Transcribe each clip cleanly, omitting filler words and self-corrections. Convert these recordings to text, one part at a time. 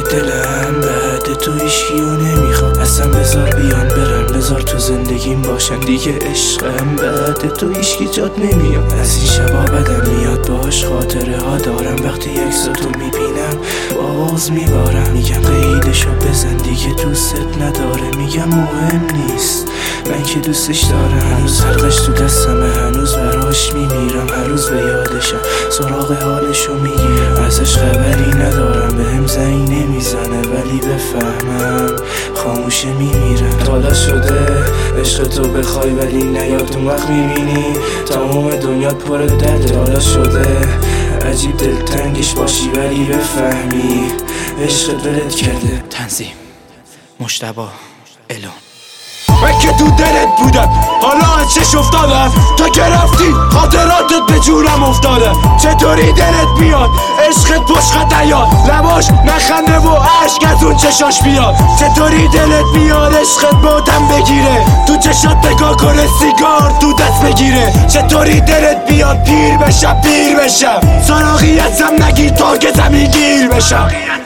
دلم بعد تو هیچکیو نمیخوام اصلا، بذار بیان برن، بذار تو زندگیم باشن دیگه. عشقم بعد تو هیچکی جات نمیاد، از این شبا بدم میاد باش خاطره ها دارم. وقتی یکساتو میبینم باز میبارم، میگم قیدشو بزن دیگه دوست نداره. میگم مهم نیست من که دوستش دارم، هنوز حلقش تو دستمه، هنوز براش میمیرم، هر روز به یادشم سراغ حالشو میگیرم. ازش خبری ندارم، بهم زنگ نمیزنه ولی بفهمم خاموشه میمیرم. حالا شده عشق تو بخوای ولی نیاد اون وقت میبینی تمام دنیات پر درده. حالا شده عجیب دلتنگش باشی ولی بفهمی عشق دلت کرده. تنظیم مجتبی الون. من که تو دلت بودم حالا از چش افتادم، تا که رفتی خاطراتت به جونم افتاده. چطوری دلت بیاد عشقت پشت نیاد، لباش نخنده و عشق از اون چشاش بیاد. چطوری دلت بیاد عشقت بادم بگیره، تو چشات نگاه کنه سیگار تو دست بگیره. چطوری دلت بیاد پیر بشم سراغی ازم نگیر تا که زمین گیر بشم.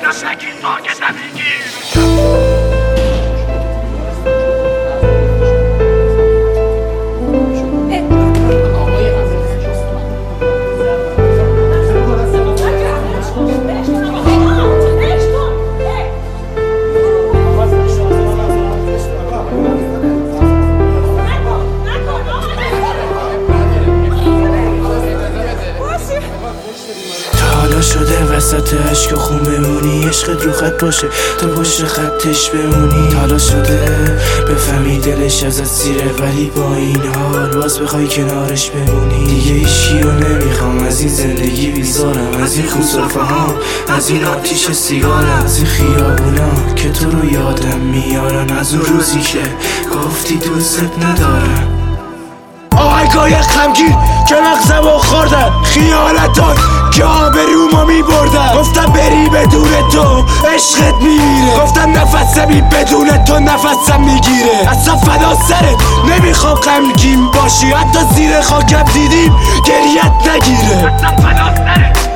حالا شده وسط عشق و خون بمونی، عشقت رو خط باشه تو پشت خطش بمونی. حالا شده بفهمی دلش ازت سیره ولی با این حال باز بخوای کنارش بمونی. دیگه هیچکیو نمیخوام، از این زندگی بیزارم، از این خونسرفه ها، از این آتیش سیگارم، از این خیابونا که تو رو یادم میارن، از اون روزی که گفتی دوستت ندارم. آهنگای غمگین که مغزمو خوردن، خیالتات که آبرومو میبردن. گفتم بری بدون تو عشقت میمیره، گفتم نفسمی بدون تو نفسم میگیره. اصلا فدا سرت نمیخوام غمگین باشی، حتی زیر خاکم دیدیم گریت نگیره. اصلا فدا سرت